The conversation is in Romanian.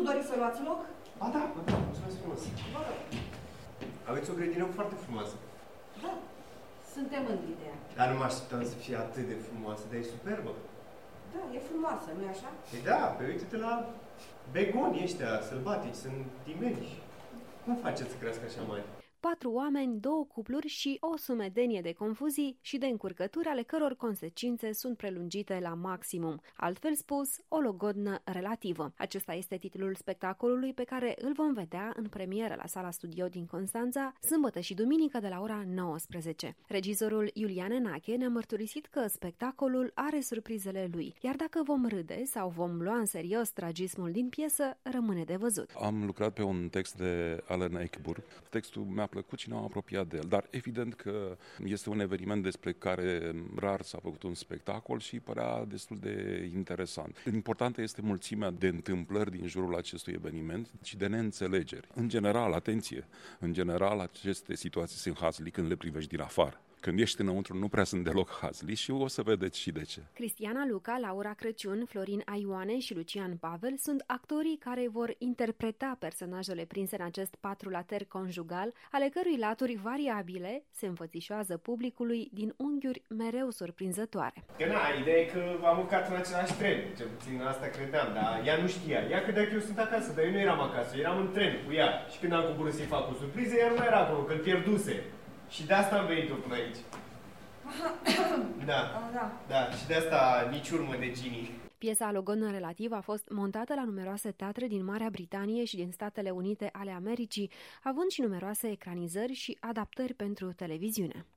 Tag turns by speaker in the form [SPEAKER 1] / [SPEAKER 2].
[SPEAKER 1] doriți să luați loc?
[SPEAKER 2] Ba da, mulțumesc frumos. Aveți o grădină foarte frumoasă.
[SPEAKER 1] Da, suntem în ideea.
[SPEAKER 2] Dar nu mă așteptam să fie atât de frumoasă, dar e superbă.
[SPEAKER 1] Da, e frumoasă, nu-i așa?
[SPEAKER 2] E da, pe uite-te la begonii ăștia sălbatici, sunt imensi. Cum faceți să crească așa mari?
[SPEAKER 3] 4 oameni, 2 cupluri și o sumedenie de confuzii și de încurcături ale căror consecințe sunt prelungite la maximum. Altfel spus, o logodnă relativă. Acesta este titlul spectacolului pe care îl vom vedea în premieră la Sala Studio din Constanța, sâmbătă și duminică de la ora 19. Regizorul Iulian Enache ne-a mărturisit că spectacolul are surprizele lui, iar dacă vom râde sau vom lua în serios tragismul din piesă, rămâne de văzut.
[SPEAKER 4] Am lucrat pe un text de Alan Ayckbourn. Textul mi-a plăcut și ne-am apropiat de el, dar evident că este un eveniment despre care rar s-a făcut un spectacol și părea destul de interesant. Importantă este mulțimea de întâmplări din jurul acestui eveniment și de neînțelegeri. În general, atenție, aceste situații sunt hazli când le privești din afară. Când ești înăuntru, nu prea sunt deloc hazli și o să vedeți și de ce.
[SPEAKER 3] Cristiana Luca, Laura Crăciun, Florin Aioane și Lucian Pavel sunt actorii care vor interpreta personajele prinse în acest patrulater conjugal, ale cărui laturi variabile se înfățișoază publicului din unghiuri mereu surprinzătoare.
[SPEAKER 2] Că ideea e că am urcat în același tren, cel puțin asta credeam, dar ea nu știa. Ea credea că eu sunt acasă, dar eu nu eram acasă, eu eram în tren cu ea. Și când am coborât să-i fac o surpriză, ea nu mai era acolo, că îl pierduse. Și de asta am venit eu până aici. Da, și de asta nici urmă de Ginny.
[SPEAKER 3] Piesa Logodnă relativ a fost montată la numeroase teatre din Marea Britanie și din Statele Unite ale Americii, având și numeroase ecranizări și adaptări pentru televiziune.